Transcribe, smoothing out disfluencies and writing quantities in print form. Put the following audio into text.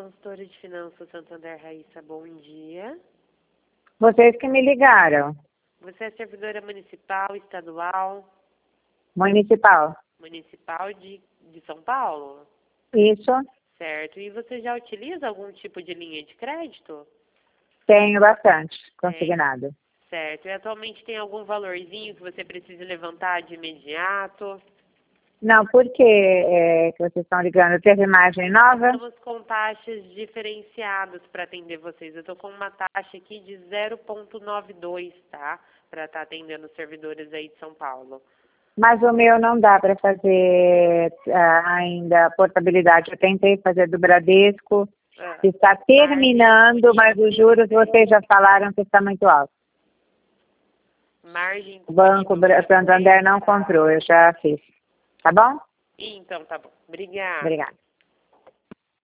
consultora de finanças Santander, Raíssa, bom dia. Vocês que me ligaram. Você é servidora municipal, estadual? Municipal. Municipal de São Paulo? Isso. Certo. E você já utiliza algum tipo de linha de crédito? Tenho bastante, consignado. Certo. E atualmente tem algum valorzinho que você precisa levantar de imediato? Não, por que vocês estão ligando? Teve imagem nova? Estamos com taxas diferenciadas para atender vocês. Eu estou com uma taxa aqui de 0,92, tá? Para estar atendendo os servidores aí de São Paulo. Mas o meu não dá para fazer ainda portabilidade. Eu tentei fazer do Bradesco, está terminando, mas os juros vocês já falaram que está muito alto. Margem. O Banco Santander não comprou, eu já fiz. Tá bom? Então, tá bom. Obrigada. Obrigada.